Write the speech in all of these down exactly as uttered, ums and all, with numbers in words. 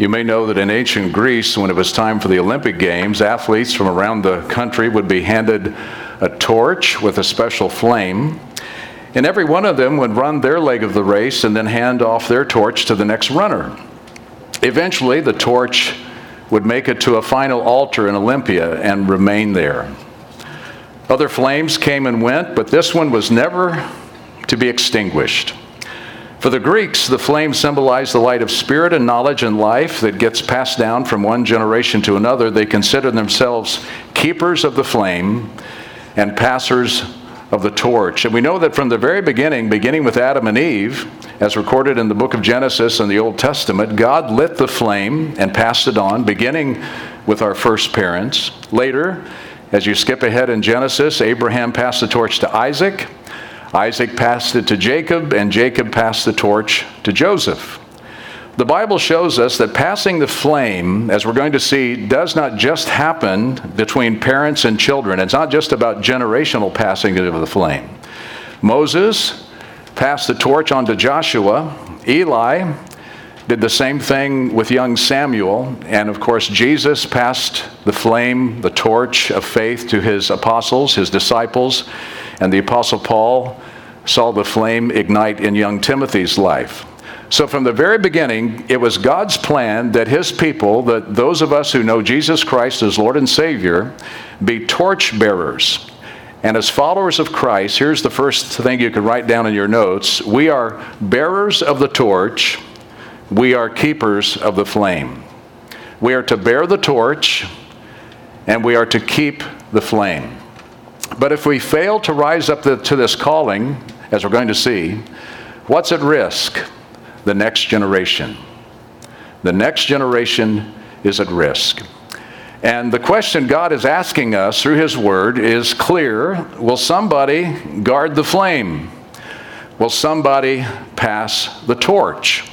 You may know that in ancient Greece, when it was time for the Olympic Games, athletes from around the country would be handed a torch with a special flame, and every one of them would run their leg of the race and then hand off their torch to the next runner. Eventually, the torch would make it to a final altar in Olympia and remain there. Other flames came and went, but this one was never to be extinguished. For the Greeks, the flame symbolized the light of spirit and knowledge and life that gets passed down from one generation to another. They considered themselves keepers of the flame and passers of the torch. And we know that from the very beginning, beginning with Adam and Eve, as recorded in the book of Genesis in the Old Testament, God lit the flame and passed it on, beginning with our first parents. Later, as you skip ahead in Genesis, Abraham passed the torch to Isaac. Isaac passed it to Jacob, and Jacob passed the torch to Joseph. The Bible shows us that passing the flame, as we're going to see, does not just happen between parents and children. It's not just about generational passing of the flame. Moses passed the torch on to Joshua. Eli did the same thing with young Samuel. And of course, Jesus passed the flame, the torch of faith to his apostles, his disciples. And the Apostle Paul saw the flame ignite in young Timothy's life. So from the very beginning, it was God's plan that his people, that those of us who know Jesus Christ as Lord and Savior, be torch bearers. And as followers of Christ, here's the first thing you can write down in your notes. We are bearers of the torch. We are keepers of the flame. We are to bear the torch, and we are to keep the flame. But if we fail to rise up the, to this calling, as we're going to see, what's at risk? The next generation. The next generation is at risk. And the question God is asking us through his word is clear. Will somebody guard the flame? Will somebody pass the torch?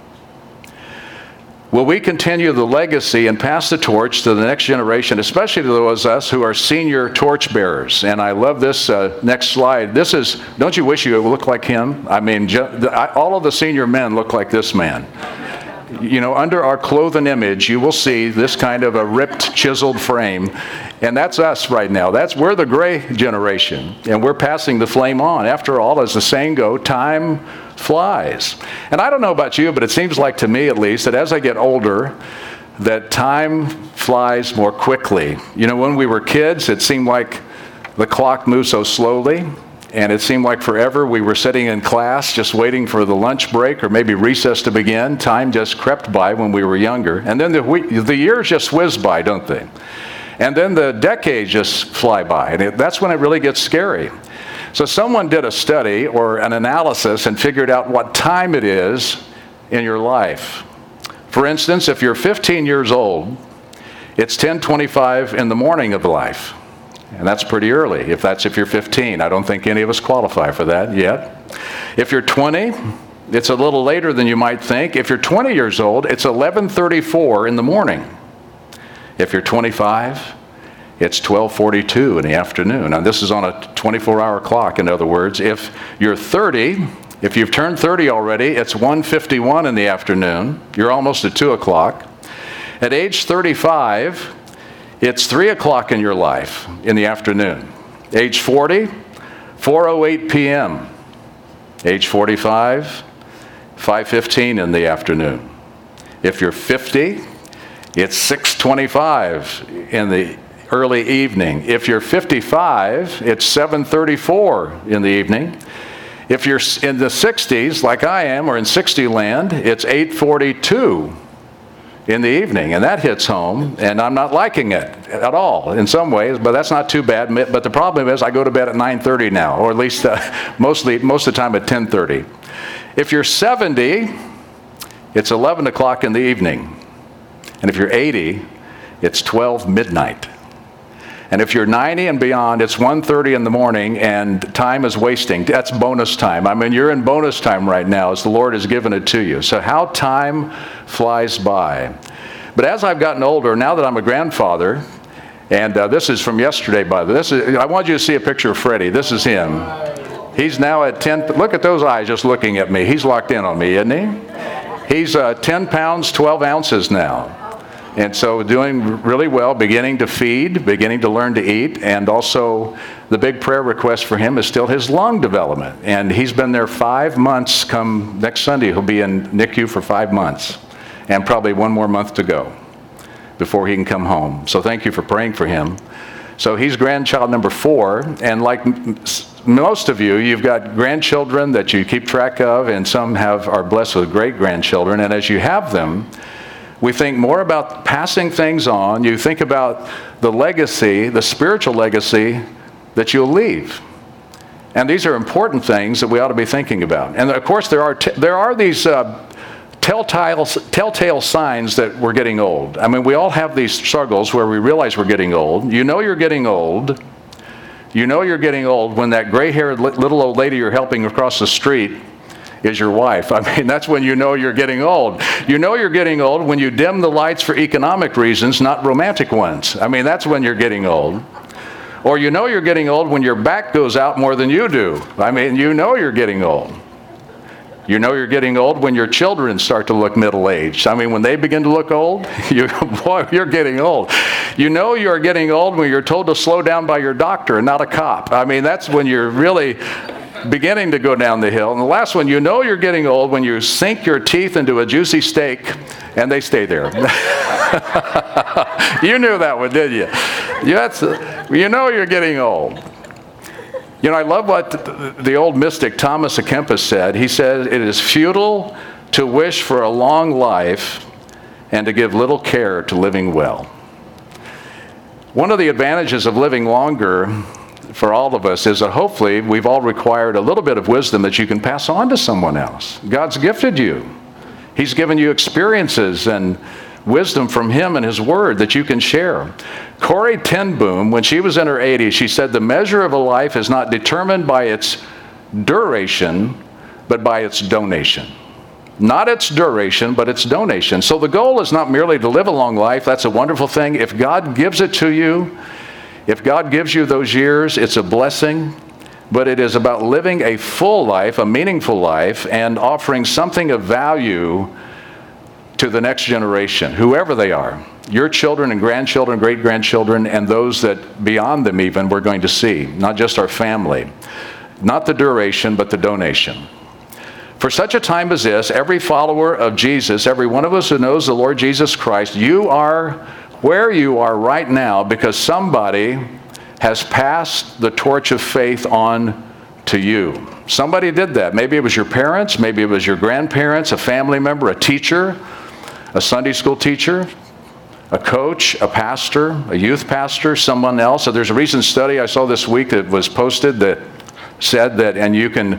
Will we continue the legacy and pass the torch to the next generation, especially to those of us who are senior torch bearers? And I love this uh, next slide. This is, don't you wish you would look like him? I mean, ju- the, I, all of the senior men look like this man. You know, under our clothing image, you will see this kind of a ripped, chiseled frame. And that's us right now. That's we're the gray generation. And we're passing the flame on. After all, as the saying goes, time flies. And I don't know about you, but it seems like to me at least that as I get older, that time flies more quickly. You know, when we were kids, it seemed like the clock moved so slowly. And it seemed like forever we were sitting in class just waiting for the lunch break or maybe recess to begin. Time just crept by when we were younger. And then the, we, the years just whiz by, don't they? And then the decades just fly by. And it, that's when it really gets scary. So someone did a study or an analysis and figured out what time it is in your life. For instance, if you're fifteen years old, it's ten twenty-five in the morning of life. And that's pretty early, if that's if you're fifteen. I don't think any of us qualify for that yet. If you're twenty, it's a little later than you might think. If you're twenty years old, it's eleven thirty-four in the morning. If you're twenty-five, it's twelve forty-two in the afternoon. Now, this is on a twenty-four hour clock, in other words. If you're thirty, if you've turned thirty already, it's one fifty-one in the afternoon. You're almost at two o'clock. At age thirty-five, it's three o'clock in your life in the afternoon. Age forty, four oh eight p.m. Age forty-five, five fifteen in the afternoon. If you're fifty, it's six twenty-five in the early evening. If you're fifty-five, it's seven thirty-four in the evening. If you're in the sixties, like I am, or in sixty land, it's eight forty-two in the evening, and that hits home, and I'm not liking it at all in some ways, but that's not too bad. But the problem is I go to bed at nine thirty now, or at least uh, mostly most of the time at ten thirty. If you're seventy, it's eleven o'clock in the evening. And if you're eighty, it's twelve midnight. And if you're ninety and beyond, it's one thirty in the morning, and time is wasting. That's bonus time. I mean, you're in bonus time right now as the Lord has given it to you. So how time flies by. But as I've gotten older, now that I'm a grandfather, and uh, this is from yesterday, by the way. This is, I want you to see a picture of Freddie. This is him. He's now at ten. Look at those eyes just looking at me. He's locked in on me, isn't he? He's uh, ten pounds, twelve ounces now. And so doing really well, beginning to feed, beginning to learn to eat, and also the big prayer request for him is still his lung development. And he's been there five months. Come next Sunday, he'll be in N I C U for five months, and probably one more month to go before he can come home. So thank you for praying for him. So he's grandchild number four, and like most of you, you've got grandchildren that you keep track of, and some have are blessed with great-grandchildren, and as you have them, we think more about passing things on. You think about the legacy, the spiritual legacy that you'll leave. And these are important things that we ought to be thinking about. And of course, there are, t- there are these uh, telltale, telltale signs that we're getting old. I mean, we all have these struggles where we realize we're getting old. You know you're getting old. You know you're getting old when that gray-haired li- little old lady you're helping across the street is your wife. I mean, that's when you know you're getting old. You know you're getting old when you dim the lights for economic reasons, not romantic ones. I mean, that's when you're getting old. Or you know you're getting old when your back goes out more than you do. I mean, you know you're getting old. You know you're getting old when your children start to look middle-aged. I mean, when they begin to look old, you, boy, you're getting old. You know you're getting old when you're told to slow down by your doctor and not a cop. I mean, that's when you're really beginning to go down the hill. And the last one, you know you're getting old when you sink your teeth into a juicy steak and they stay there. You knew that one, didn't you? You, that's, you know you're getting old. You know, I love what the, the old mystic Thomas à Kempis said. He said, it is futile to wish for a long life and to give little care to living well. One of the advantages of living longer for all of us is that hopefully we've all required a little bit of wisdom that you can pass on to someone else. God's gifted you. He's given you experiences and wisdom from him and his word that you can share. Corrie ten Boom, when she was in her eighties, she said, the measure of a life is not determined by its duration, but by its donation. Not its duration, but its donation. So the goal is not merely to live a long life. That's a wonderful thing. If God gives it to you, if God gives you those years, it's a blessing, but it is about living a full life, a meaningful life, and offering something of value to the next generation, whoever they are. Your children and grandchildren, great-grandchildren, and those that beyond them even we're going to see, not just our family. Not the duration, but the donation. For such a time as this, every follower of Jesus, every one of us who knows the Lord Jesus Christ, you are where you are right now because somebody has passed the torch of faith on to you. Somebody did that. Maybe it was your parents, maybe it was your grandparents, a family member, a teacher, a Sunday school teacher, a coach, a pastor, a youth pastor, someone else. So there's a recent study I saw this week that was posted that said that, and you can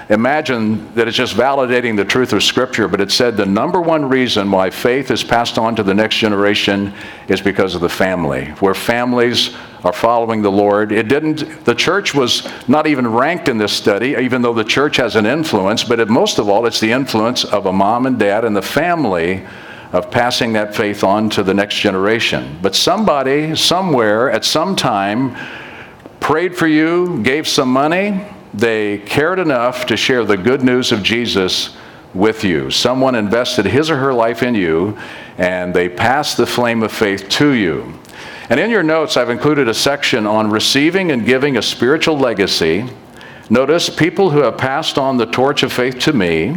imagine that it's just validating the truth of Scripture, but it said the number one reason why faith is passed on to the next generation is because of the family, where families are following the Lord. It didn't, the church was not even ranked in this study, even though the church has an influence, but it, most of all, it's the influence of a mom and dad and the family of passing that faith on to the next generation. But somebody, somewhere, at some time, prayed for you, gave some money. They cared enough to share the good news of Jesus with you. Someone invested his or her life in you, and they passed the flame of faith to you. And in your notes, I've included a section on receiving and giving a spiritual legacy. Notice people who have passed on the torch of faith to me,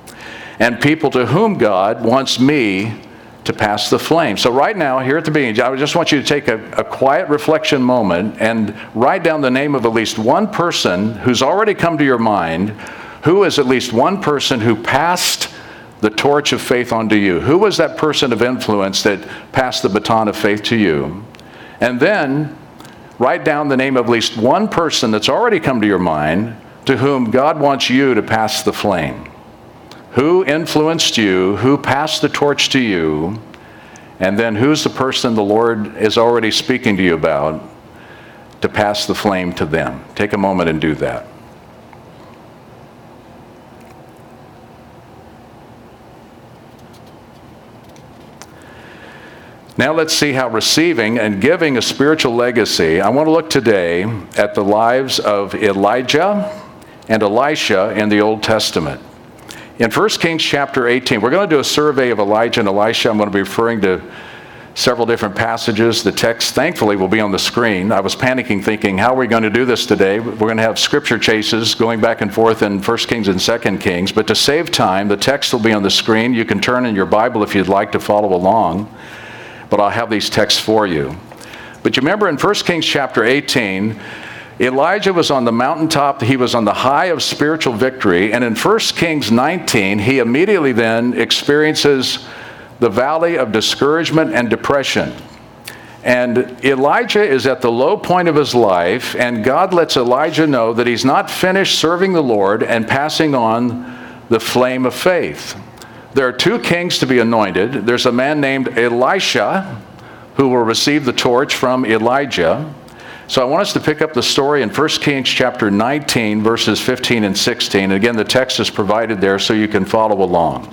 and people to whom God wants me to pass the flame. So right now, here at the beginning, I just want you to take a, a quiet reflection moment and write down the name of at least one person who's already come to your mind, who is at least one person who passed the torch of faith onto you. Who was that person of influence that passed the baton of faith to you? And then write down the name of at least one person that's already come to your mind to whom God wants you to pass the flame. Who influenced you? Who passed the torch to you? And then who's the person the Lord is already speaking to you about to pass the flame to them? Take a moment and do that. Now let's see how receiving and giving a spiritual legacy. I want to look today at the lives of Elijah and Elisha in the Old Testament. In First Kings chapter eighteen, we're going to do a survey of Elijah and Elisha. I'm going to be referring to several different passages. The text, thankfully, will be on the screen. I was panicking, thinking, how are we going to do this today? We're going to have scripture chases going back and forth in First Kings and Second Kings. But to save time, the text will be on the screen. You can turn in your Bible if you'd like to follow along. But I'll have these texts for you. But you remember in First Kings chapter eighteen, Elijah was on the mountaintop. He was on the high of spiritual victory. And in First Kings nineteen, he immediately then experiences the valley of discouragement and depression. And Elijah is at the low point of his life, and God lets Elijah know that he's not finished serving the Lord and passing on the flame of faith. There are two kings to be anointed. There's a man named Elisha who will receive the torch from Elijah. So I want us to pick up the story in First Kings chapter nineteen, verses fifteen and sixteen. Again, the text is provided there so you can follow along.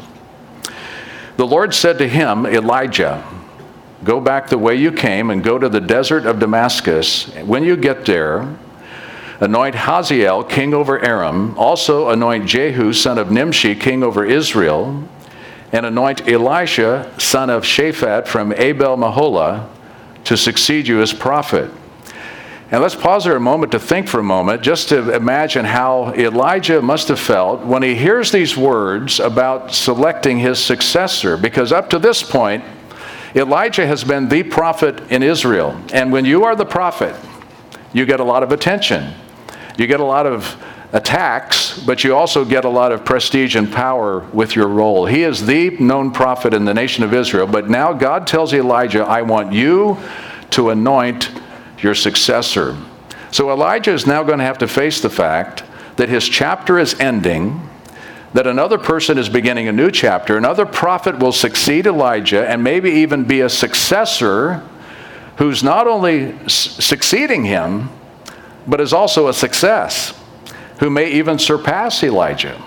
The Lord said to him, Elijah, go back the way you came and go to the desert of Damascus. When you get there, anoint Hazael king over Aram. Also anoint Jehu son of Nimshi king over Israel. And anoint Elisha son of Shaphat from Abel-Meholah to succeed you as prophet. And let's pause there a moment to think for a moment, just to imagine how Elijah must have felt when he hears these words about selecting his successor. Because up to this point, Elijah has been the prophet in Israel. And when you are the prophet, you get a lot of attention. You get a lot of attacks, but you also get a lot of prestige and power with your role. He is the known prophet in the nation of Israel. But now God tells Elijah, I want you to anoint your successor. So Elijah is now going to have to face the fact that his chapter is ending, that another person is beginning a new chapter. Another prophet will succeed Elijah and maybe even be a successor who's not only s- succeeding him, but is also a success, who may even surpass Elijah.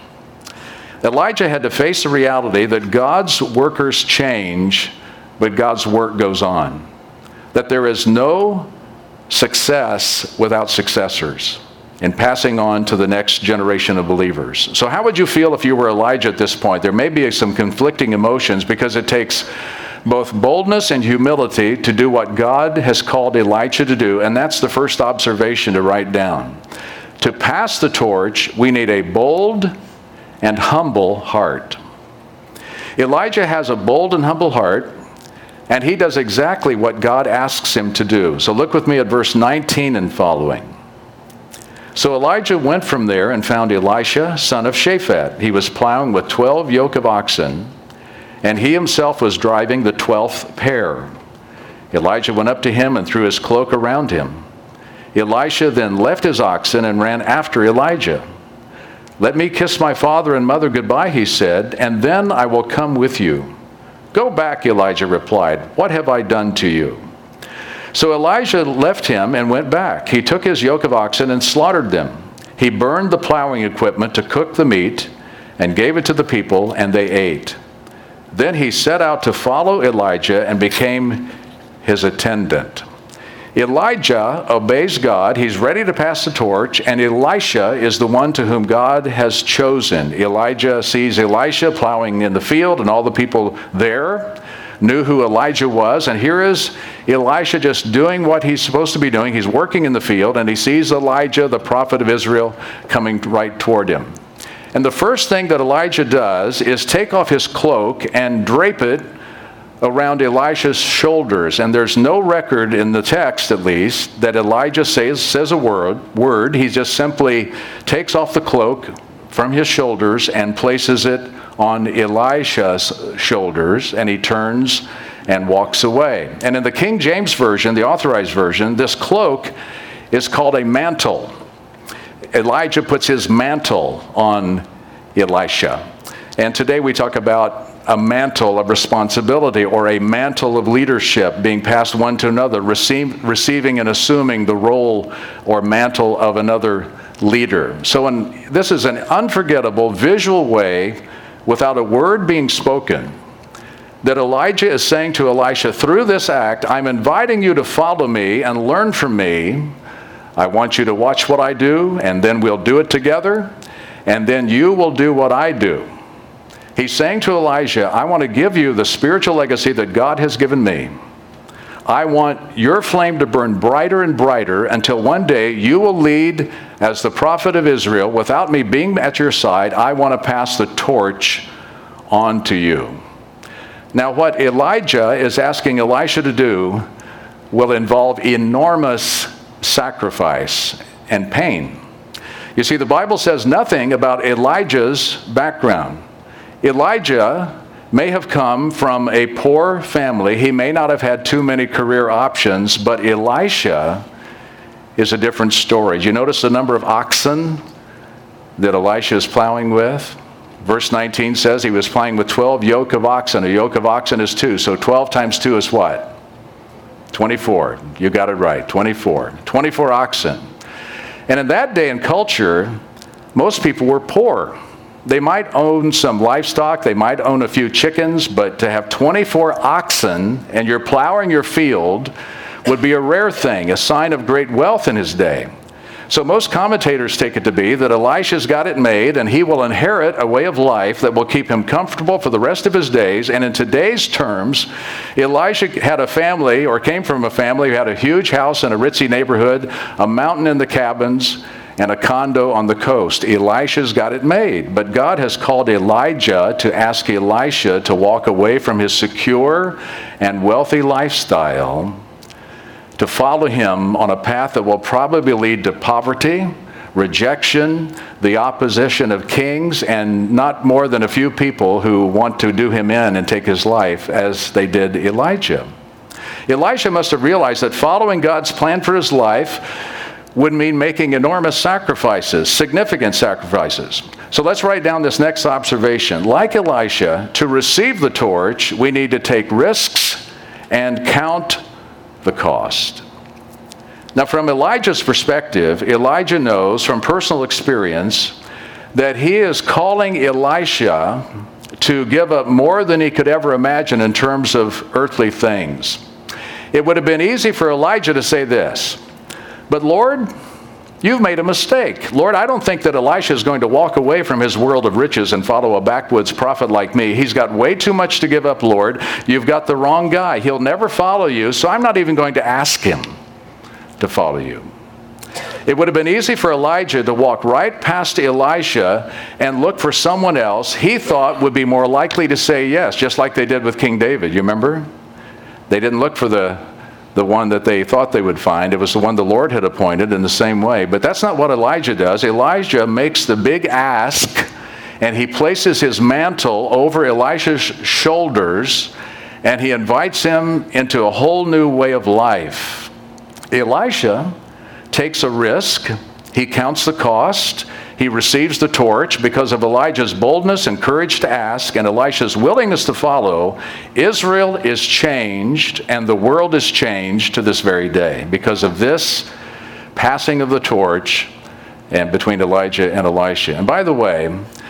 Elijah had to face the reality that God's workers change, but God's work goes on. That there is no success without successors in passing on to the next generation of believers. So how would you feel if you were Elijah at this point? There may be some conflicting emotions because it takes both boldness and humility to do what God has called Elijah to do, and that's the first observation to write down. To pass the torch, we need a bold and humble heart. Elijah has a bold and humble heart, and he does exactly what God asks him to do. So look with me at verse nineteen and following. So Elijah went from there and found Elisha, son of Shaphat. He was plowing with twelve yoke of oxen, and he himself was driving the twelfth pair. Elijah went up to him and threw his cloak around him. Elisha then left his oxen and ran after Elijah. Let me kiss my father and mother goodbye, he said, and then I will come with you. Go back, Elijah replied. What have I done to you? So Elijah left him and went back. He took his yoke of oxen and slaughtered them. He burned the plowing equipment to cook the meat and gave it to the people, and they ate. Then he set out to follow Elijah and became his attendant. Elijah obeys God. He's ready to pass the torch, and Elisha is the one to whom God has chosen. Elijah sees Elisha plowing in the field, and all the people there knew who Elijah was. And here is Elisha just doing what he's supposed to be doing. He's working in the field, and he sees Elijah, the prophet of Israel, coming right toward him. And the first thing that Elijah does is take off his cloak and drape it around Elisha's shoulders. And there's no record in the text, at least, that Elijah says, says a word, word. He just simply takes off the cloak from his shoulders and places it on Elisha's shoulders, and he turns and walks away. And in the King James Version, the Authorized Version, this cloak is called a mantle. Elijah puts his mantle on Elisha. And today we talk about a mantle of responsibility, or a mantle of leadership being passed one to another, receive, receiving and assuming the role or mantle of another leader. So in, this is an unforgettable visual way, without a word being spoken, that Elijah is saying to Elisha, through this act, I'm inviting you to follow me and learn from me. I want you to watch what I do, and then we'll do it together, and then you will do what I do. He's saying to Elijah, I want to give you the spiritual legacy that God has given me. I want your flame to burn brighter and brighter until one day you will lead as the prophet of Israel. Without me being at your side, I want to pass the torch on to you. Now, what Elijah is asking Elisha to do will involve enormous sacrifice and pain. You see, the Bible says nothing about Elijah's background. Elijah may have come from a poor family. He may not have had too many career options, but Elisha is a different story. Do you notice the number of oxen that Elisha is plowing with? Verse nineteen says he was plowing with twelve yoke of oxen. A yoke of oxen is two, so twelve times two is what? twenty-four. You got it right, twenty-four. twenty-four oxen. And in that day and culture, most people were poor. They might own some livestock, they might own a few chickens, but to have twenty-four oxen and you're plowing your field would be a rare thing, a sign of great wealth in his day. So most commentators take it to be that Elisha's got it made and he will inherit a way of life that will keep him comfortable for the rest of his days. And in today's terms, Elisha had a family or came from a family who had a huge house in a ritzy neighborhood, a mountain in the cabins, and a condo on the coast. Elisha's got it made. But God has called Elijah to ask Elisha to walk away from his secure and wealthy lifestyle to follow him on a path that will probably lead to poverty, rejection, the opposition of kings, and not more than a few people who want to do him in and take his life as they did Elijah. Elisha must have realized that following God's plan for his life would mean making enormous sacrifices, significant sacrifices. So let's write down this next observation. Like Elisha, to receive the torch, we need to take risks and count the cost. Now, from Elijah's perspective, Elijah knows from personal experience that he is calling Elisha to give up more than he could ever imagine in terms of earthly things. It would have been easy for Elijah to say this, but Lord, you've made a mistake. Lord, I don't think that Elisha is going to walk away from his world of riches and follow a backwoods prophet like me. He's got way too much to give up, Lord. You've got the wrong guy. He'll never follow you, so I'm not even going to ask him to follow you. It would have been easy for Elijah to walk right past Elisha and look for someone else he thought would be more likely to say yes, just like they did with King David. You remember? They didn't look for the the one that they thought they would find. It was the one the Lord had appointed in the same way. But that's not what Elijah does. Elijah makes the big ask, and he places his mantle over Elisha's shoulders, and he invites him into a whole new way of life. Elisha takes a risk. He counts the cost. He receives the torch because of Elijah's boldness and courage to ask and Elisha's willingness to follow. Israel is changed and the world is changed to this very day because of this passing of the torch and between Elijah and Elisha. And by the way,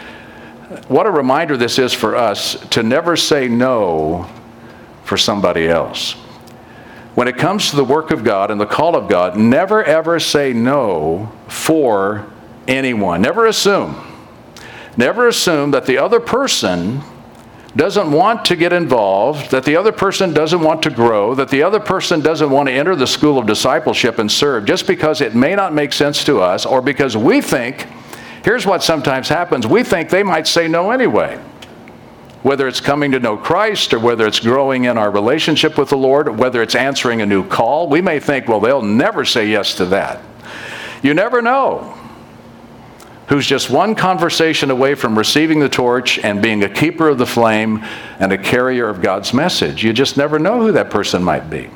what a reminder this is for us to never say no for somebody else. When it comes to the work of God and the call of God, never ever say no for anyone. Never assume. Never assume that the other person doesn't want to get involved, that the other person doesn't want to grow, that the other person doesn't want to enter the school of discipleship and serve just because it may not make sense to us or because we think, here's what sometimes happens, we think they might say no anyway. Whether it's coming to know Christ or whether it's growing in our relationship with the Lord, or whether it's answering a new call, we may think, well, they'll never say yes to that. You never know who's just one conversation away from receiving the torch and being a keeper of the flame and a carrier of God's message. You just never know who that person might be.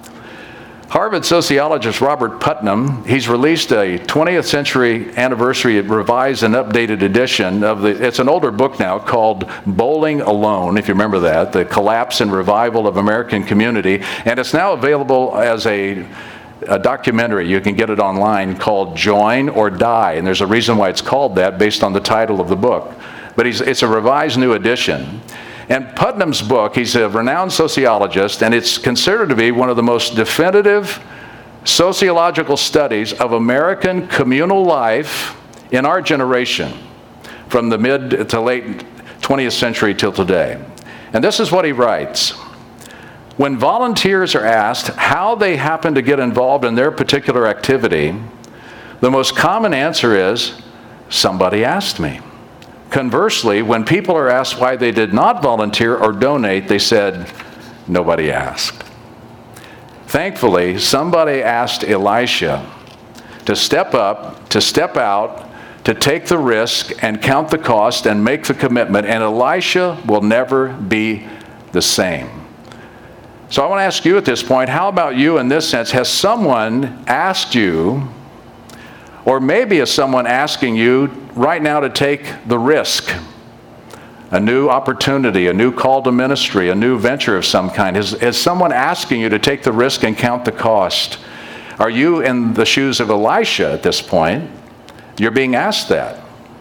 Harvard sociologist Robert Putnam, he's released a twentieth century anniversary revised and updated edition of the, it's an older book now called Bowling Alone, if you remember that, The Collapse and Revival of American Community, and it's now available as a a documentary. You can get it online called Join or Die, and there's a reason why it's called that based on the title of the book. But he's, it's a revised new edition. And Putnam's book, he's a renowned sociologist, and it's considered to be one of the most definitive sociological studies of American communal life in our generation, from the mid to late twentieth century till today. And this is what he writes. When volunteers are asked how they happen to get involved in their particular activity, the most common answer is, somebody asked me. Conversely, when people are asked why they did not volunteer or donate, they said, nobody asked. Thankfully, somebody asked Elisha to step up, to step out, to take the risk and count the cost and make the commitment, and Elisha will never be the same. So I want to ask you at this point, how about you in this sense? Has someone asked you, or maybe is someone asking you right now to take the risk? A new opportunity, a new call to ministry, a new venture of some kind. Is, is someone asking you to take the risk and count the cost? Are you in the shoes of Elisha at this point? You're being asked that.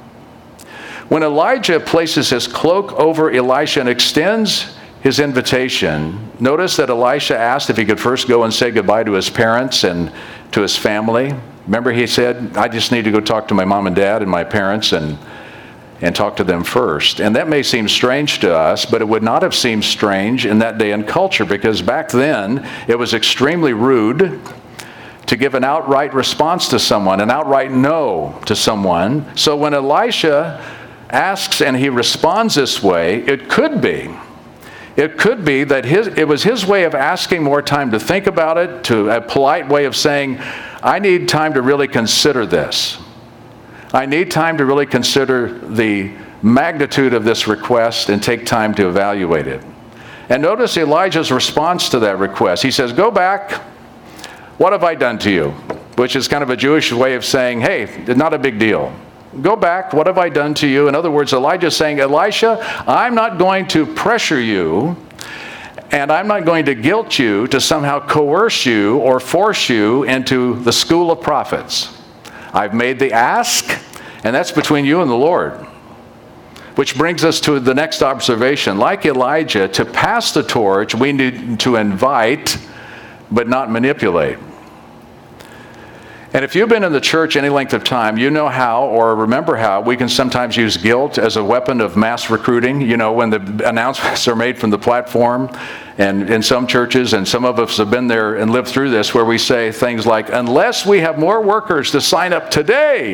When Elijah places his cloak over Elisha and extends his invitation, notice that Elisha asked if he could first go and say goodbye to his parents and to his family. Remember, he said, I just need to go talk to my mom and dad and my parents and and talk to them first. And that may seem strange to us, but it would not have seemed strange in that day and culture, because back then it was extremely rude to give an outright response to someone, an outright no to someone. So when Elisha asks and he responds this way, it could be It could be that his, it was his way of asking more time to think about it, to a polite way of saying, I need time to really consider this. I need time to really consider the magnitude of this request and take time to evaluate it. And notice Elijah's response to that request. He says, go back. What have I done to you? Which is kind of a Jewish way of saying, hey, not a big deal. Go back. What have I done to you? In other words, Elijah's saying, Elisha, I'm not going to pressure you, and I'm not going to guilt you to somehow coerce you or force you into the school of prophets. I've made the ask, and that's between you and the Lord. Which brings us to the next observation. Like Elijah, to pass the torch, we need to invite, but not manipulate. And if you've been in the church any length of time, you know how, or remember how, we can sometimes use guilt as a weapon of mass recruiting. You know, when the announcements are made from the platform, and in some churches, and some of us have been there and lived through this, where we say things like, unless we have more workers to sign up today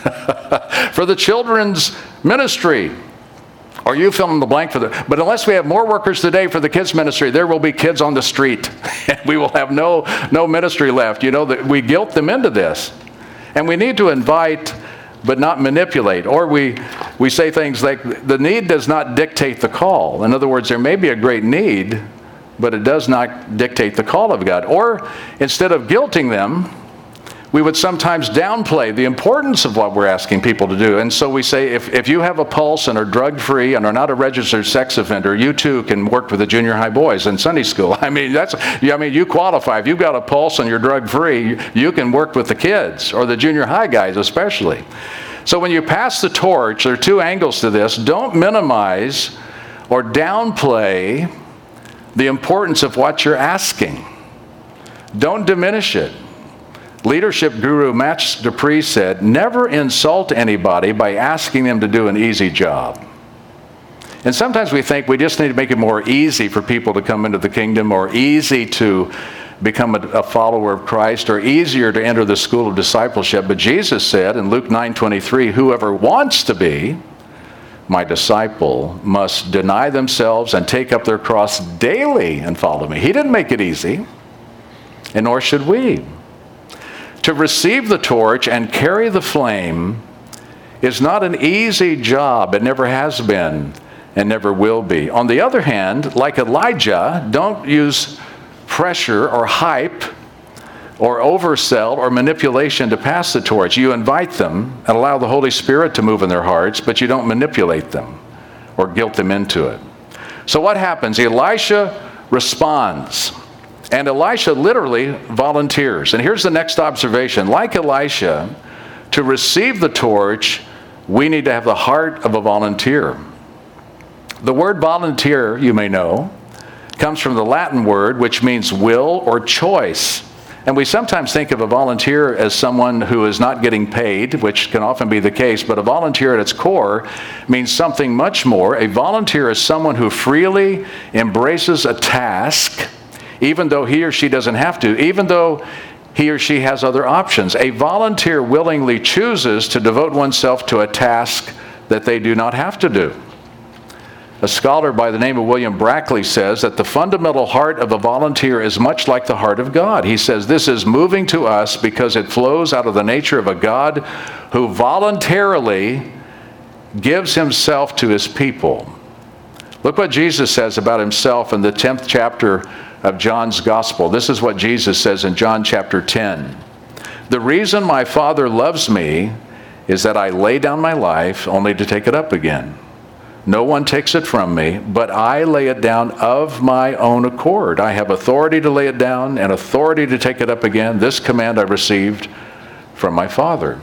for the children's ministry, or you fill in the blank for the, but unless we have more workers today for the kids ministry, there will be kids on the street. We will have no, no ministry left. You know, that we guilt them into this. And we need to invite, but not manipulate. Or we, we say things like, the need does not dictate the call. In other words, there may be a great need, but it does not dictate the call of God. Or instead of guilting them, we would sometimes downplay the importance of what we're asking people to do. And so we say, if, if you have a pulse and are drug-free and are not a registered sex offender, you too can work with the junior high boys in Sunday school. I mean, that's, I mean, you qualify. If you've got a pulse and you're drug-free, you can work with the kids, or the junior high guys especially. So when you pass the torch, there are two angles to this. Don't minimize or downplay the importance of what you're asking. Don't diminish it. Leadership guru Matt Dupree said, never insult anybody by asking them to do an easy job. And sometimes we think we just need to make it more easy for people to come into the kingdom, or easy to become a, a follower of Christ, or easier to enter the school of discipleship. But Jesus said in Luke nine twenty-three, whoever wants to be my disciple must deny themselves and take up their cross daily and follow me. He didn't make it easy, and nor should we. To receive the torch and carry the flame is not an easy job. It never has been and never will be. On the other hand, like Elijah, don't use pressure or hype or oversell or manipulation to pass the torch. You invite them and allow the Holy Spirit to move in their hearts, but you don't manipulate them or guilt them into it. So what happens? Elisha responds. And Elisha literally volunteers. And here's the next observation. Like Elisha, to receive the torch, we need to have the heart of a volunteer. The word volunteer, you may know, comes from the Latin word which means will or choice. And we sometimes think of a volunteer as someone who is not getting paid, which can often be the case, but a volunteer at its core means something much more. A volunteer is someone who freely embraces a task, even though he or she doesn't have to, even though he or she has other options. A volunteer willingly chooses to devote oneself to a task that they do not have to do. A scholar by the name of William Brackley says that the fundamental heart of a volunteer is much like the heart of God. He says this is moving to us because it flows out of the nature of a God who voluntarily gives himself to his people. Look what Jesus says about himself in the tenth chapter of John's Gospel. This is what Jesus says in John chapter ten. The reason my Father loves me is that I lay down my life only to take it up again. No one takes it from me, but I lay it down of my own accord. I have authority to lay it down and authority to take it up again. This command I received from my Father.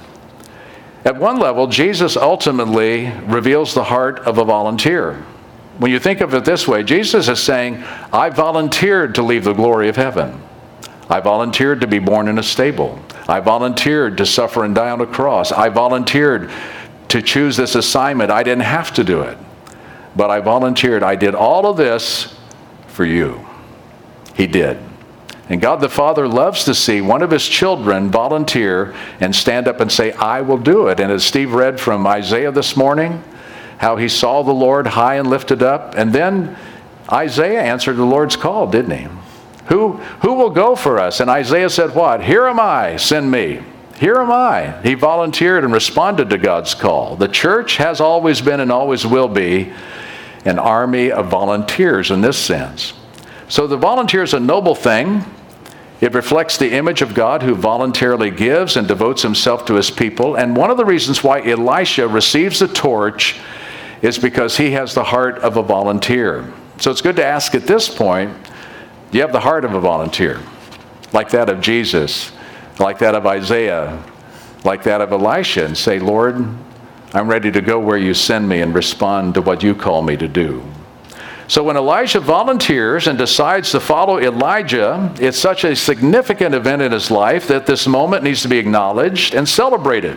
At one level, Jesus ultimately reveals the heart of a volunteer. When you think of it this way, Jesus is saying, I volunteered to leave the glory of heaven. I volunteered to be born in a stable. I volunteered to suffer and die on a cross. I volunteered to choose this assignment. I didn't have to do it, but I volunteered. I did all of this for you. He did. And God the Father loves to see one of his children volunteer and stand up and say, I will do it. And as Steve read from Isaiah this morning, how he saw the Lord high and lifted up, and then Isaiah answered the Lord's call, didn't he? Who, who will go for us? And Isaiah said what? Here am I, send me. Here am I. He volunteered and responded to God's call. The church has always been and always will be an army of volunteers in this sense. So the volunteer is a noble thing. It reflects the image of God who voluntarily gives and devotes himself to his people. And one of the reasons why Elisha receives the torch is because he has the heart of a volunteer. So it's good to ask at this point, do you have the heart of a volunteer? Like that of Jesus, like that of Isaiah, like that of Elisha, and say, Lord, I'm ready to go where you send me and respond to what you call me to do. So when Elisha volunteers and decides to follow Elijah, it's such a significant event in his life that this moment needs to be acknowledged and celebrated.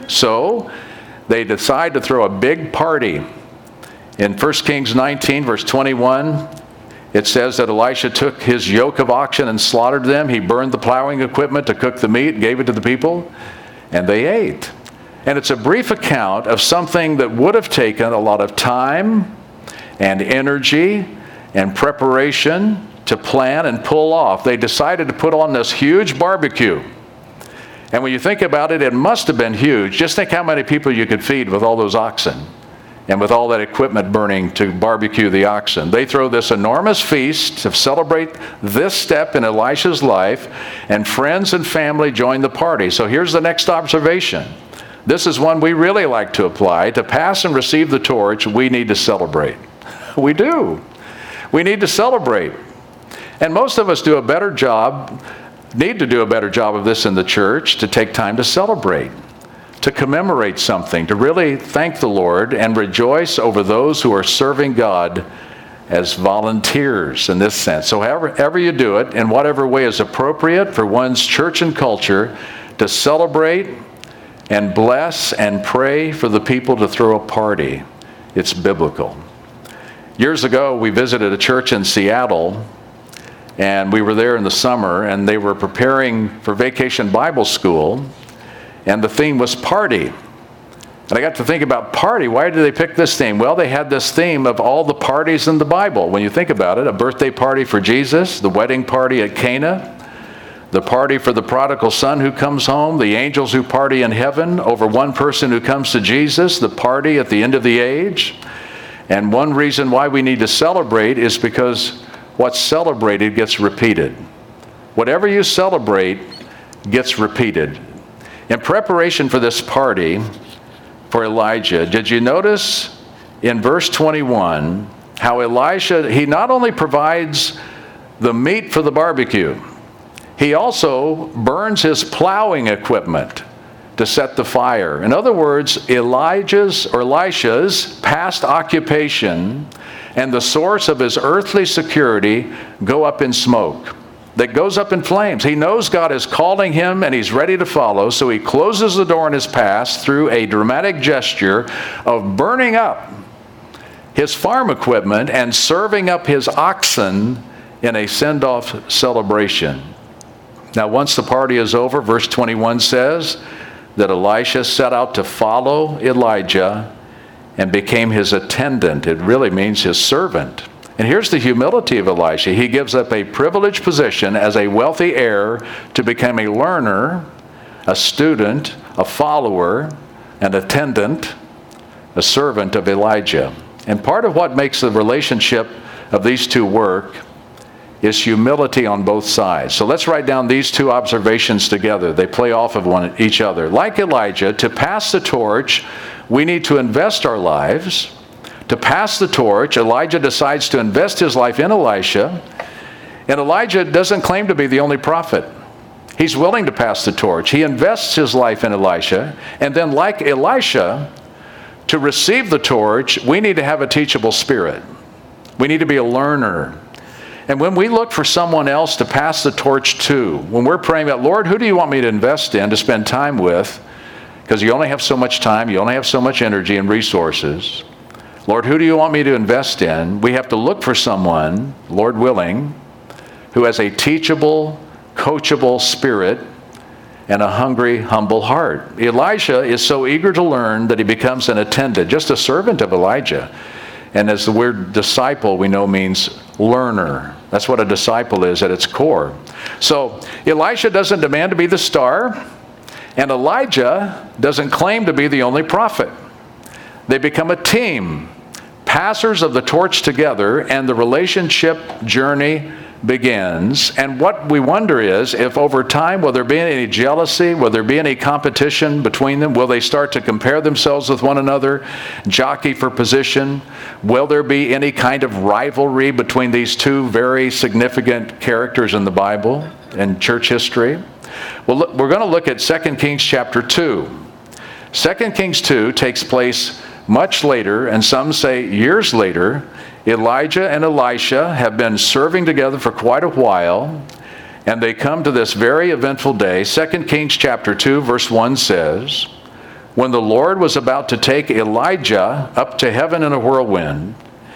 So they decide to throw a big party. In First Kings nineteen, verse twenty-one, it says that Elisha took his yoke of oxen and slaughtered them. He burned the plowing equipment to cook the meat, gave it to the people, and they ate. And it's a brief account of something that would have taken a lot of time and energy and preparation to plan and pull off. They decided to put on this huge barbecue. And when you think about it, it must have been huge. Just think how many people you could feed with all those oxen and with all that equipment burning to barbecue the oxen. They throw this enormous feast to celebrate this step in Elisha's life, and friends and family join the party. So here's the next observation. This is one we really like to apply. To pass and receive the torch, we need to celebrate. We do. We need to celebrate. And most of us do a better job, need to do a better job of this in the church, to take time to celebrate, to commemorate something, to really thank the Lord and rejoice over those who are serving God as volunteers in this sense. So however, however you do it, in whatever way is appropriate for one's church and culture, to celebrate and bless and pray for the people to throw a party. It's biblical. Years ago, we visited a church in Seattle, and we were there in the summer, and they were preparing for Vacation Bible School, and the theme was party. And I got to think about party. Why did they pick this theme? Well, they had this theme of all the parties in the Bible. When you think about it, a birthday party for Jesus, the wedding party at Cana, the party for the prodigal son who comes home, the angels who party in heaven over one person who comes to Jesus, the party at the end of the age. And one reason why we need to celebrate is because what's celebrated gets repeated. Whatever you celebrate gets repeated. In preparation for this party for Elijah, did you notice in verse twenty-one how Elisha, he not only provides the meat for the barbecue, he also burns his plowing equipment to set the fire. In other words, Elijah's or Elisha's past occupation and the source of his earthly security go up in smoke. that goes up in flames. He knows God is calling him and he's ready to follow, so he closes the door in his past through a dramatic gesture of burning up his farm equipment and serving up his oxen in a send-off celebration. Now, once the party is over, verse twenty-one says that Elisha set out to follow Elijah and became his attendant. It really means his servant. And here's the humility of Elisha. He gives up a privileged position as a wealthy heir to become a learner, a student, a follower, an attendant, a servant of Elijah. And part of what makes the relationship of these two work is humility on both sides. So let's write down these two observations together. They play off of one each other. Like Elijah, to pass the torch, we need to invest our lives. To pass the torch, Elijah decides to invest his life in Elisha. And Elijah doesn't claim to be the only prophet. He's willing to pass the torch. He invests his life in Elisha. And then like Elisha, to receive the torch, we need to have a teachable spirit. We need to be a learner. And when we look for someone else to pass the torch to, when we're praying about, Lord, who do you want me to invest in, to spend time with? Because you only have so much time, you only have so much energy and resources. Lord, who do you want me to invest in? We have to look for someone, Lord willing, who has a teachable, coachable spirit and a hungry, humble heart. Elisha is so eager to learn that he becomes an attendant, just a servant of Elijah. And as the word disciple we know means learner. That's what a disciple is at its core. So Elisha doesn't demand to be the star, and Elijah doesn't claim to be the only prophet. They become a team, passers of the torch together, and the relationship journey begins. And what we wonder is, if over time, will there be any jealousy? Will there be any competition between them? Will they start to compare themselves with one another, jockey for position? Will there be any kind of rivalry between these two very significant characters in the Bible and church history? Well, look, we're going to look at Second Kings chapter two. Second Kings two takes place much later, and some say years later. Elijah and Elisha have been serving together for quite a while, and they come to this very eventful day. Second Kings chapter two, verse one says, when the Lord was about to take Elijah up to heaven in a whirlwind,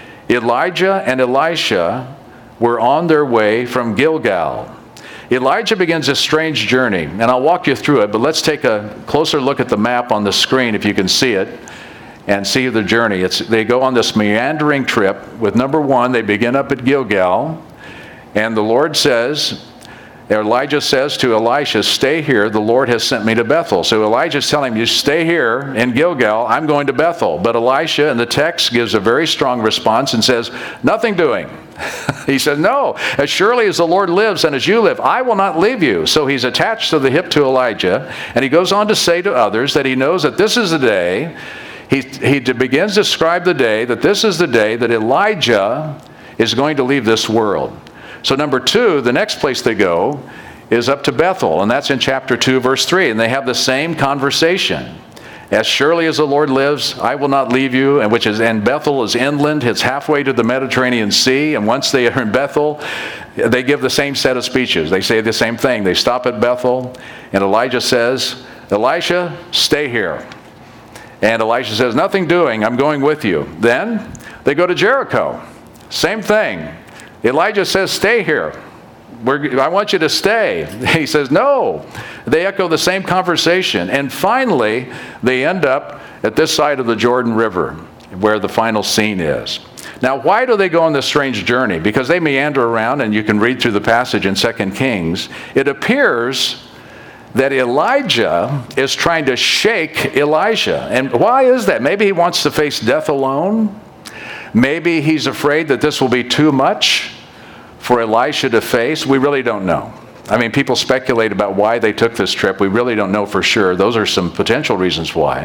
Elijah and Elisha were on their way from Gilgal. Elijah begins a strange journey, and I'll walk you through it, but let's take a closer look at the map on the screen if you can see it. And see the journey. It's, they go on this meandering trip with, number one, they begin up at Gilgal, and the Lord says, Elijah says to Elisha, stay here, the Lord has sent me to Bethel. So Elijah's telling him, you stay here in Gilgal, I'm going to Bethel. But Elisha in the text gives a very strong response and says, nothing doing. He says, no, as surely as the Lord lives and as you live, I will not leave you. So he's attached to the hip to Elijah, and he goes on to say to others that he knows that this is the day. He, he begins to describe the day, that this is the day that Elijah is going to leave this world. So number two, the next place they go is up to Bethel, and that's in chapter two, verse three. And they have the same conversation. As surely as the Lord lives, I will not leave you, and which is, and Bethel is inland. It's halfway to the Mediterranean Sea, and once they are in Bethel, they give the same set of speeches. They say the same thing. They stop at Bethel, and Elijah says, Elisha, stay here. And Elisha says, nothing doing, I'm going with you. Then they go to Jericho. Same thing. Elijah says, stay here. We're, I want you to stay. He says, no. They echo the same conversation. And finally, they end up at this side of the Jordan River, where the final scene is. Now, why do they go on this strange journey? Because they meander around, and you can read through the passage in Second Kings. It appears that Elijah is trying to shake Elisha. And why is that? Maybe he wants to face death alone. Maybe he's afraid that this will be too much for Elisha to face. We really don't know. I mean, people speculate about why they took this trip. We really don't know for sure. Those are some potential reasons why.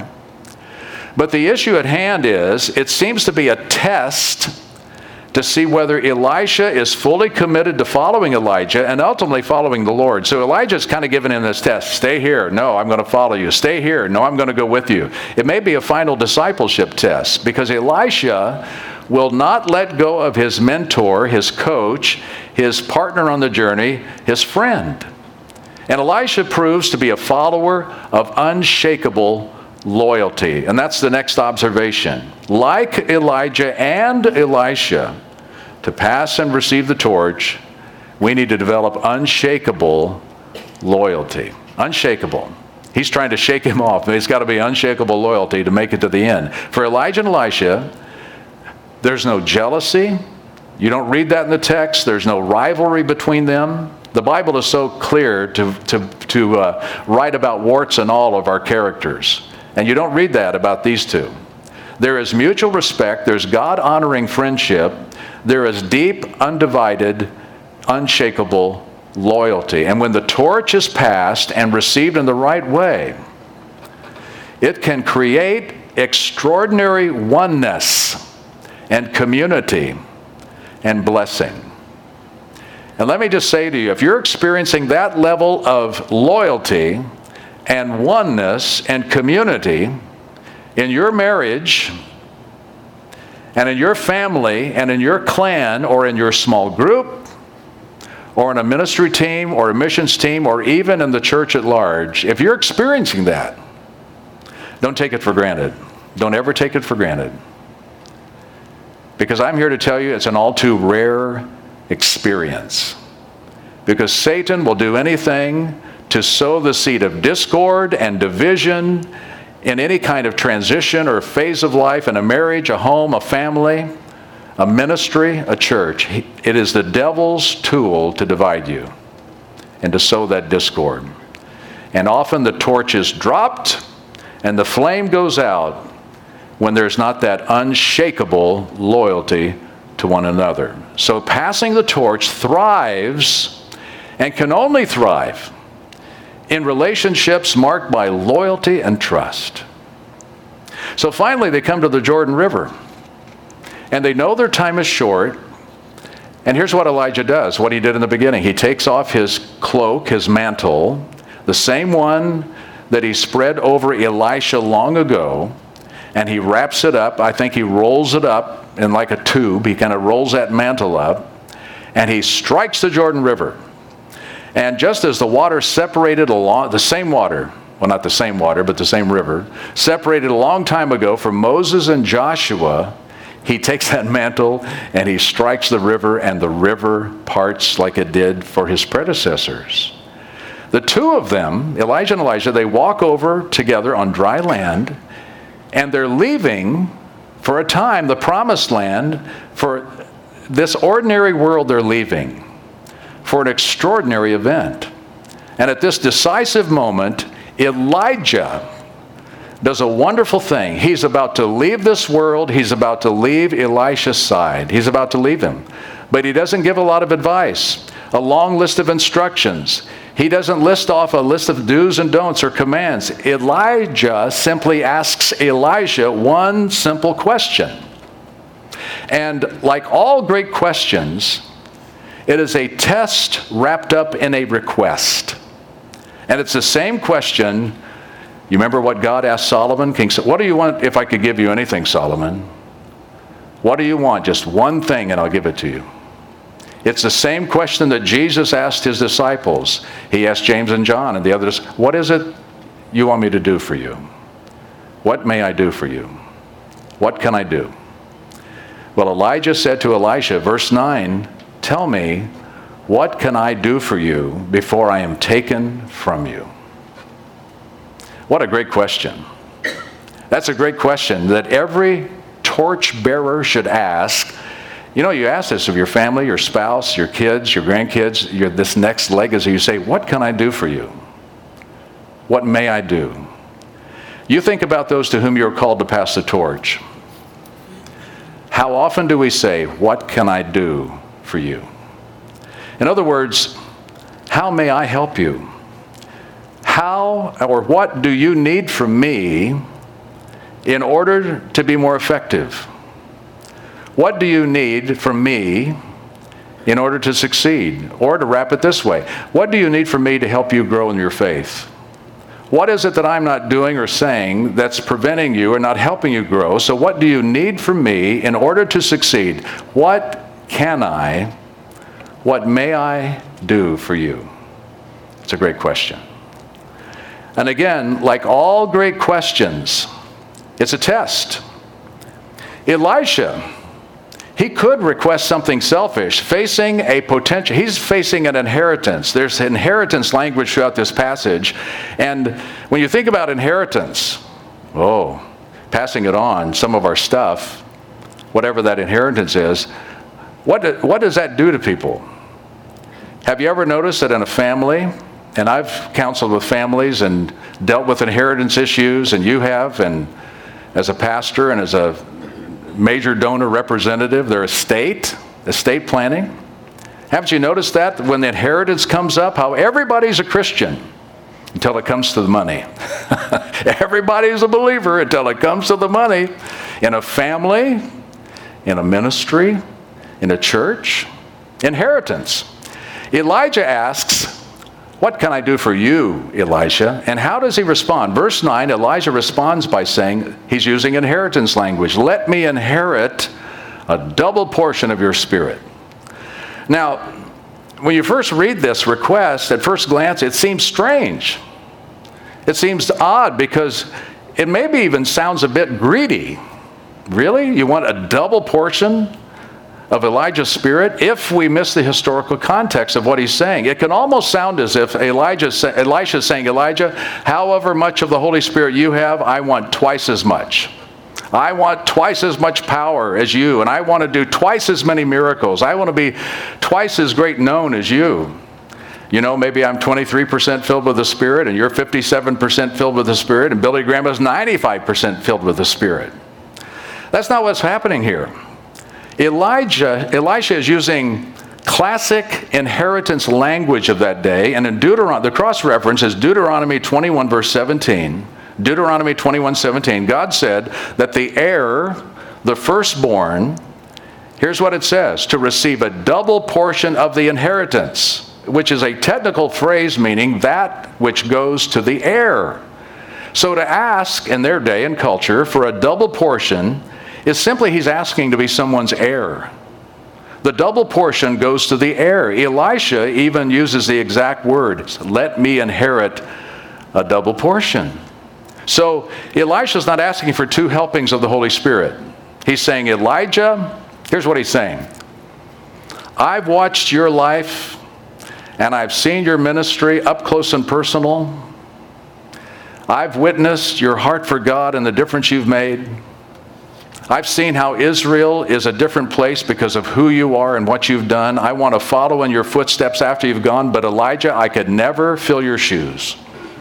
But the issue at hand is, it seems to be a test to see whether Elisha is fully committed to following Elijah and ultimately following the Lord. So Elijah's kind of giving him this test. Stay here. No, I'm going to follow you. Stay here. No, I'm going to go with you. It may be a final discipleship test, because Elisha will not let go of his mentor, his coach, his partner on the journey, his friend. And Elisha proves to be a follower of unshakable loyalty. And that's the next observation. Like Elijah and Elisha, to pass and receive the torch, we need to develop unshakable loyalty. Unshakable. He's trying to shake him off. It's got to be unshakable loyalty to make it to the end. For Elijah and Elisha, there's no jealousy. You don't read that in the text. There's no rivalry between them. The Bible is so clear to, to, to uh, write about warts and all of our characters. And you don't read that about these two. There is mutual respect. There's God-honoring friendship. There is deep, undivided, unshakable loyalty. And when the torch is passed and received in the right way, it can create extraordinary oneness and community and blessing. And let me just say to you, if you're experiencing that level of loyalty and oneness and community in your marriage and in your family and in your clan or in your small group or in a ministry team or a missions team or even in the church at large, if you're experiencing that, don't take it for granted. Don't ever take it for granted. Because I'm here to tell you it's an all too rare experience. Because Satan will do anything to sow the seed of discord and division in any kind of transition or phase of life, in a marriage, a home, a family, a ministry, a church. It is the devil's tool to divide you and to sow that discord. And often the torch is dropped and the flame goes out when there's not that unshakable loyalty to one another. So passing the torch thrives and can only thrive in relationships marked by loyalty and trust. So finally they come to the Jordan River. And they know their time is short. And here's what Elijah does, what he did in the beginning. He takes off his cloak, his mantle, the same one that he spread over Elisha long ago, and he wraps it up. I think he rolls it up in like a tube. He kind of rolls that mantle up, and he strikes the Jordan River. And just as the water separated along, the same water, well, not the same water, but the same river, separated a long time ago from Moses and Joshua, he takes that mantle and he strikes the river, and the river parts like it did for his predecessors. The two of them, Elijah and Elisha, they walk over together on dry land, and they're leaving for a time the promised land. For this ordinary world they're leaving for an extraordinary event. And at this decisive moment, Elijah does a wonderful thing. He's about to leave this world. He's about to leave Elisha's side. He's about to leave him. But he doesn't give a lot of advice, a long list of instructions. He doesn't list off a list of do's and don'ts or commands. Elijah simply asks Elisha one simple question. And like all great questions, it is a test wrapped up in a request. And it's the same question. You remember what God asked Solomon? King said, "What do you want if I could give you anything, Solomon? What do you want? Just one thing and I'll give it to you." It's the same question that Jesus asked his disciples. He asked James and John and the others, "What is it you want me to do for you? What may I do for you? What can I do?" Well, Elijah said to Elisha, verse nine, "Tell me, what can I do for you before I am taken from you?" What a great question. That's a great question that every torch bearer should ask. You know, you ask this of your family, your spouse, your kids, your grandkids, your, this next legacy. You say, "What can I do for you? What may I do?" You think about those to whom you are called to pass the torch. How often do we say, "What can I do for you?" In other words, how may I help you? How or what do you need from me in order to be more effective? What do you need from me in order to succeed? Or to wrap it this way, what do you need from me to help you grow in your faith? What is it that I'm not doing or saying that's preventing you or not helping you grow? So what do you need from me in order to succeed? What can I, what may I do for you? It's a great question. And again, like all great questions, it's a test. Elisha, he could request something selfish, facing a potential, he's facing an inheritance. There's inheritance language throughout this passage. And when you think about inheritance, oh, passing it on, some of our stuff, whatever that inheritance is, what, do, what does that do to people? Have you ever noticed that in a family, and I've counseled with families and dealt with inheritance issues, and you have, and as a pastor and as a major donor representative, their estate, estate planning. Haven't you noticed that when the inheritance comes up, how everybody's a Christian until it comes to the money. Everybody's a believer until it comes to the money. In a family, in a ministry, in a church, inheritance. Elijah asks, what can I do for you, Elisha? And how does he respond? Verse nine, Elijah responds by saying, he's using inheritance language. Let me inherit a double portion of your spirit. Now, when you first read this request, at first glance, it seems strange. It seems odd because it maybe even sounds a bit greedy. Really? You want a double portion of Elijah's spirit? If we miss the historical context of what he's saying, it can almost sound as if Elijah, Elisha is saying, Elijah, however much of the Holy Spirit you have, I want twice as much. I want twice as much power as you, and I want to do twice as many miracles. I want to be twice as great known as you. You know, maybe I'm twenty-three percent filled with the Spirit, and you're fifty-seven percent filled with the Spirit, and Billy Graham is ninety-five percent filled with the Spirit. That's not what's happening here. Elijah, Elisha is using classic inheritance language of that day, and in Deuteronomy, the cross-reference is Deuteronomy twenty-one, verse seventeen. Deuteronomy twenty-one, seventeen. God said that the heir, the firstborn, here's what it says, to receive a double portion of the inheritance, which is a technical phrase meaning that which goes to the heir. So to ask in their day and culture for a double portion is simply he's asking to be someone's heir. The double portion goes to the heir. Elisha even uses the exact word, let me inherit a double portion. So Elisha's not asking for two helpings of the Holy Spirit. He's saying, Elijah, here's what he's saying. I've watched your life and I've seen your ministry up close and personal. I've witnessed your heart for God and the difference you've made. I've seen how Israel is a different place because of who you are and what you've done. I want to follow in your footsteps after you've gone, but Elijah, I could never fill your shoes.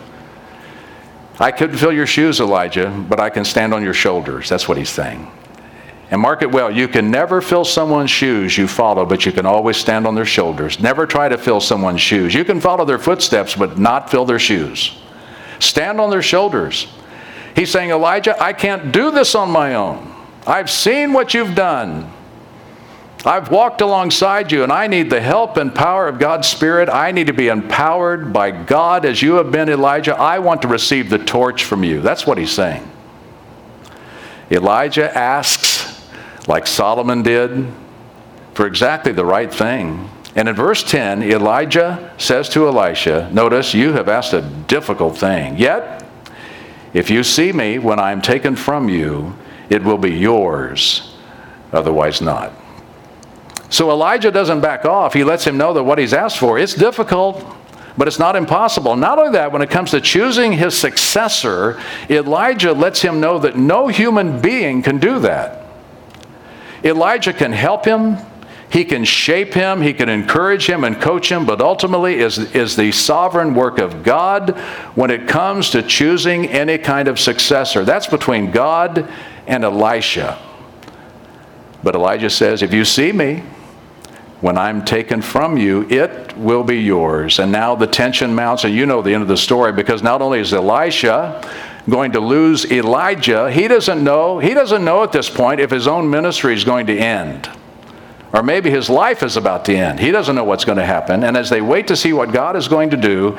I couldn't fill your shoes, Elijah, but I can stand on your shoulders. That's what he's saying. And mark it well, you can never fill someone's shoes you follow, but you can always stand on their shoulders. Never try to fill someone's shoes. You can follow their footsteps, but not fill their shoes. Stand on their shoulders. He's saying, Elijah, I can't do this on my own. I've seen what you've done. I've walked alongside you, and I need the help and power of God's Spirit. I need to be empowered by God as you have been, Elijah. I want to receive the torch from you. That's what he's saying. Elijah asks, like Solomon did, for exactly the right thing. And in verse ten, Elijah says to Elisha, notice, you have asked a difficult thing. Yet, if you see me when I am taken from you, it will be yours, otherwise not. So Elijah doesn't back off. He lets him know that what he's asked for, it's difficult, but it's not impossible. Not only that, when it comes to choosing his successor, Elijah lets him know that no human being can do that. Elijah can help him, he can shape him, he can encourage him and coach him, but ultimately is, is the sovereign work of God when it comes to choosing any kind of successor. That's between God and Elisha. But Elijah says, if you see me, when I'm taken from you, it will be yours. And now the tension mounts, and you know the end of the story, because not only is Elisha going to lose Elijah, he doesn't know, he doesn't know at this point if his own ministry is going to end. Or maybe his life is about to end. He doesn't know what's going to happen. And as they wait to see what God is going to do,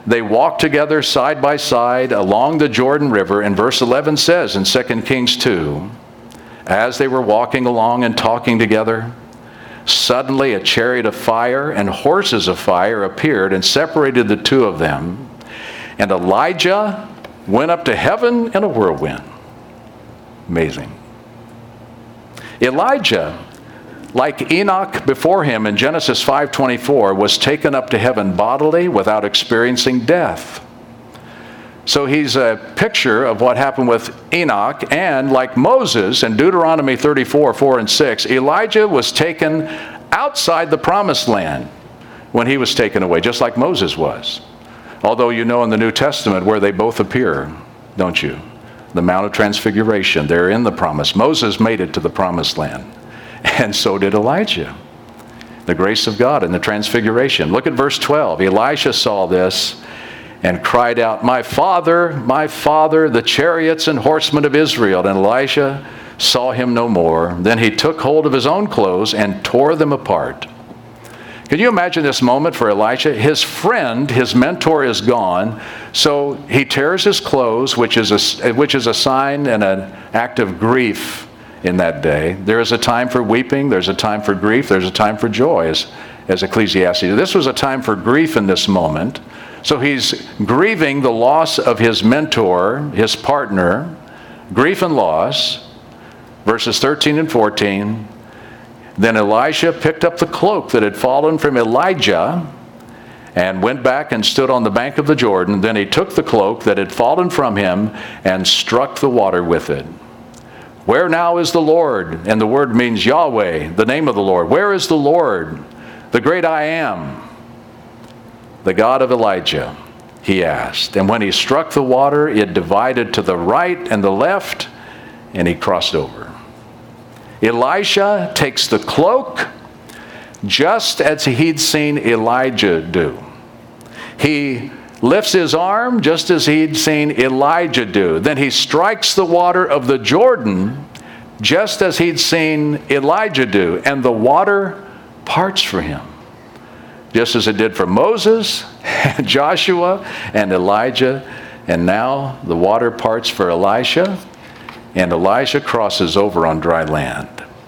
They walked together side by side along the Jordan River. And verse eleven says in Second Kings two, as they were walking along and talking together, suddenly a chariot of fire and horses of fire appeared and separated the two of them. And Elijah went up to heaven in a whirlwind. Amazing. Elijah, like Enoch before him in Genesis five twenty-four, was taken up to heaven bodily without experiencing death. So he's a picture of what happened with Enoch, and like Moses in Deuteronomy thirty-four, four and six, Elijah was taken outside the promised land when he was taken away, just like Moses was. Although you know in the New Testament where they both appear, don't you? The Mount of Transfiguration, they're in the promise. Moses made it to the promised land, and so did Elijah. The grace of God in the Transfiguration. Look at verse twelve. Elisha saw this and cried out, "My father, my father, the chariots and horsemen of Israel." And Elisha saw him no more. Then he took hold of his own clothes and tore them apart. Can you imagine this moment for Elisha? His friend, his mentor, is gone, so he tears his clothes, which is a, which is a sign and an act of grief in that day. There is a time for weeping, there's a time for grief, there's a time for joy, as, as Ecclesiastes. This was a time for grief in this moment. So he's grieving the loss of his mentor, his partner, grief and loss. Verses thirteen and fourteen. Then Elisha picked up the cloak that had fallen from Elijah and went back and stood on the bank of the Jordan. Then he took the cloak that had fallen from him and struck the water with it. Where now is the Lord? And the word means Yahweh, the name of the Lord. Where is the Lord, the great I am, the God of Elijah? He asked. And when he struck the water, it divided to the right and the left, and he crossed over. Elisha takes the cloak just as he'd seen Elijah do. He lifts his arm just as he'd seen Elijah do. Then he strikes the water of the Jordan just as he'd seen Elijah do. And the water parts for him, just as it did for Moses, and Joshua, and Elijah. And now the water parts for Elisha, and Elisha crosses over on dry land.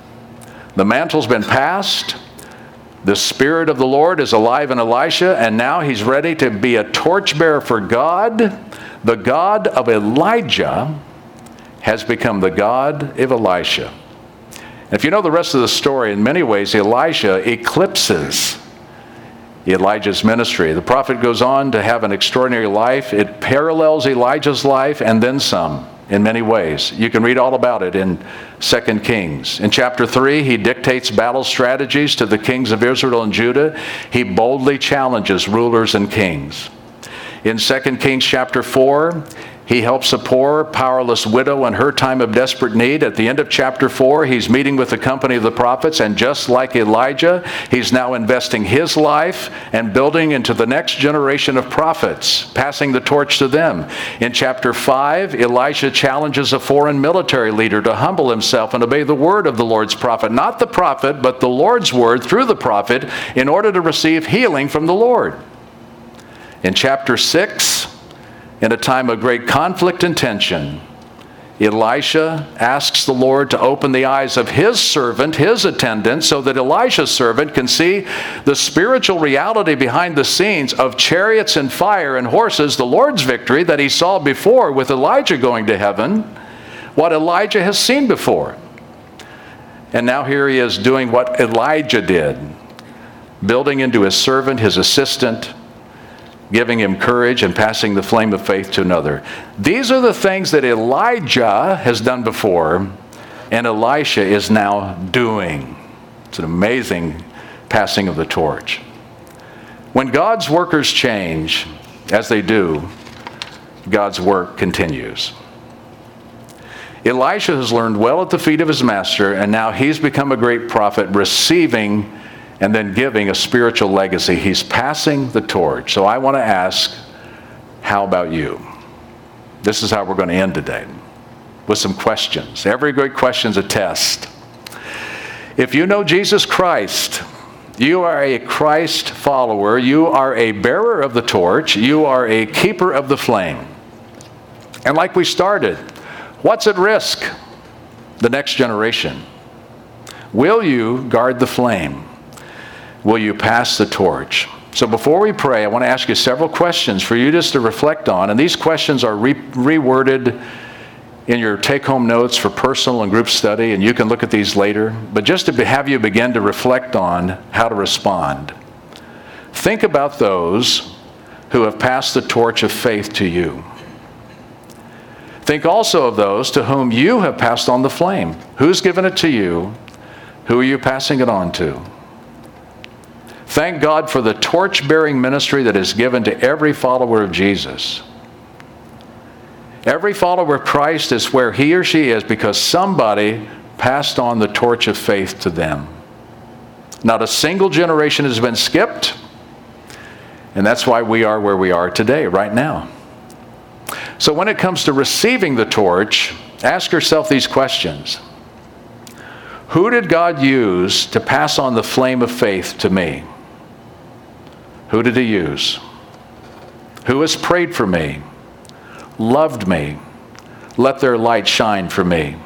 The mantle's been passed. The Spirit of the Lord is alive in Elisha, and now he's ready to be a torchbearer for God. The God of Elijah has become the God of Elisha. If you know the rest of the story, in many ways, Elisha eclipses Elijah's ministry. The prophet goes on to have an extraordinary life. It parallels Elijah's life and then some in many ways. You can read all about it in Second Kings. In chapter three, he dictates battle strategies to the kings of Israel and Judah. He boldly challenges rulers and kings. In Second Kings chapter four, he helps a poor, powerless widow in her time of desperate need. At the end of chapter four, he's meeting with the company of the prophets, and just like Elijah, he's now investing his life and building into the next generation of prophets, passing the torch to them. In chapter five, Elisha challenges a foreign military leader to humble himself and obey the word of the Lord's prophet. Not the prophet, but the Lord's word through the prophet, in order to receive healing from the Lord. In chapter six, in a time of great conflict and tension, Elisha asks the Lord to open the eyes of his servant, his attendant, so that Elisha's servant can see the spiritual reality behind the scenes of chariots and fire and horses, the Lord's victory that he saw before with Elijah going to heaven, what Elijah has seen before. And now here he is doing what Elijah did, building into his servant, his assistant, giving him courage and passing the flame of faith to another. These are the things that Elijah has done before, and Elisha is now doing. It's an amazing passing of the torch. When God's workers change, as they do, God's work continues. Elisha has learned well at the feet of his master, and now he's become a great prophet, receiving and then giving a spiritual legacy. He's passing the torch. So I want to ask, how about you? This is how we're going to end today, with some questions. Every great question is a test. If you know Jesus Christ You are a Christ follower. You are a bearer of the torch. You are a keeper of the flame. And like we started, what's at risk? The next generation. Will you guard the flame? Will you pass the torch? So before we pray, I want to ask you several questions for you just to reflect on. And these questions are re- reworded in your take-home notes for personal and group study, and you can look at these later. But just to be, have you begin to reflect on how to respond. Think about those who have passed the torch of faith to you. Think also of those to whom you have passed on the flame. Who's given it to you? Who are you passing it on to? Thank God for the torch-bearing ministry that is given to every follower of Jesus. Every follower of Christ is where he or she is because somebody passed on the torch of faith to them. Not a single generation has been skipped, and that's why we are where we are today, right now. So when it comes to receiving the torch, ask yourself these questions. Who did God use to pass on the flame of faith to me? Who did he use? Who has prayed for me, loved me, let their light shine for me?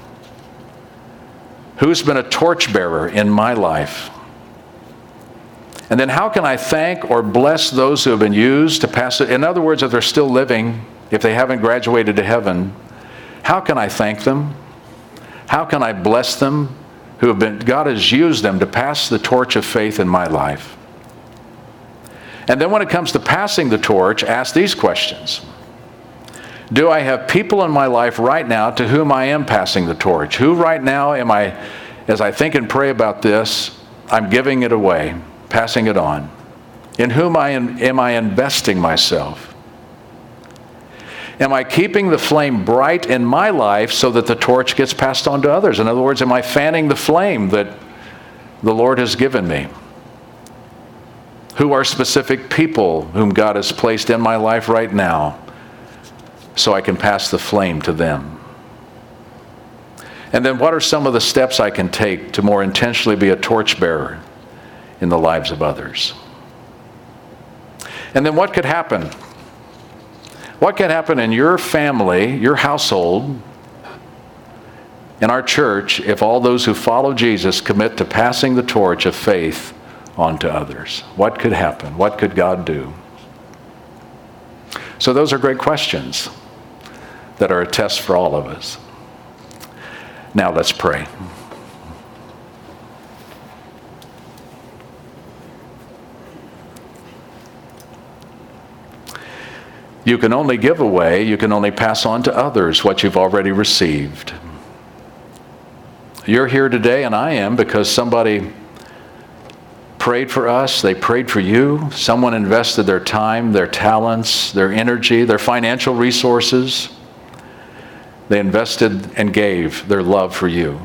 Who's been a torchbearer in my life? And then how can I thank or bless those who have been used to pass it? In other words, if they're still living, if they haven't graduated to heaven, how can I thank them? How can I bless them who have been, God has used them to pass the torch of faith in my life? And then when it comes to passing the torch, ask these questions. Do I have people in my life right now to whom I am passing the torch? Who right now am I, as I think and pray about this, I'm giving it away, passing it on? In whom I am, am I investing myself? Am I keeping the flame bright in my life so that the torch gets passed on to others? In other words, am I fanning the flame that the Lord has given me? Who are specific people whom God has placed in my life right now so I can pass the flame to them? And then what are some of the steps I can take to more intentionally be a torchbearer in the lives of others? And then what could happen? What could happen in your family, your household, in our church if all those who follow Jesus commit to passing the torch of faith on to others? What could happen? What could God do? So those are great questions that are a test for all of us. Now let's pray. You can only give away, you can only pass on to others what you've already received. You're here today, and I am, because somebody prayed for us, they prayed for you. Someone invested their time, their talents, their energy, their financial resources. They invested and gave their love for you.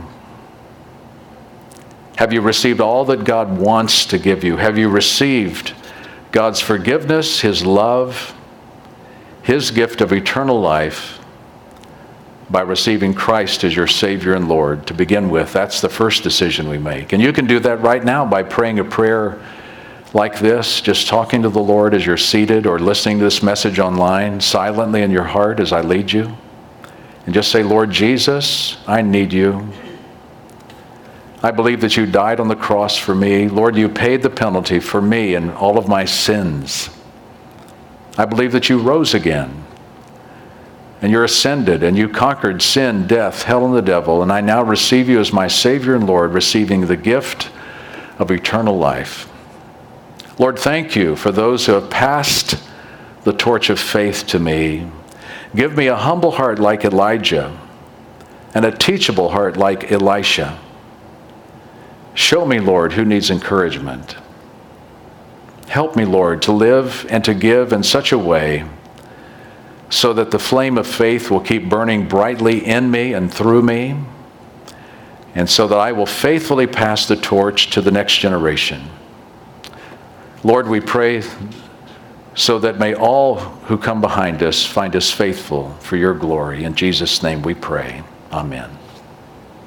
Have you received all that God wants to give you? Have you received God's forgiveness, his love, his gift of eternal life by receiving Christ as your Savior and Lord to begin with? That's the first decision we make. And you can do that right now by praying a prayer like this, just talking to the Lord as you're seated or listening to this message online silently in your heart as I lead you. And just say, Lord Jesus, I need you. I believe that you died on the cross for me. Lord, you paid the penalty for me and all of my sins. I believe that you rose again, and you're ascended, and you conquered sin, death, hell, and the devil, and I now receive you as my Savior and Lord, receiving the gift of eternal life. Lord, thank you for those who have passed the torch of faith to me. Give me a humble heart like Elijah, and a teachable heart like Elisha. Show me, Lord, who needs encouragement. Help me, Lord, to live and to give in such a way so that the flame of faith will keep burning brightly in me and through me, and so that I will faithfully pass the torch to the next generation. Lord, we pray so that may all who come behind us find us faithful for your glory. In Jesus' name we pray. Amen.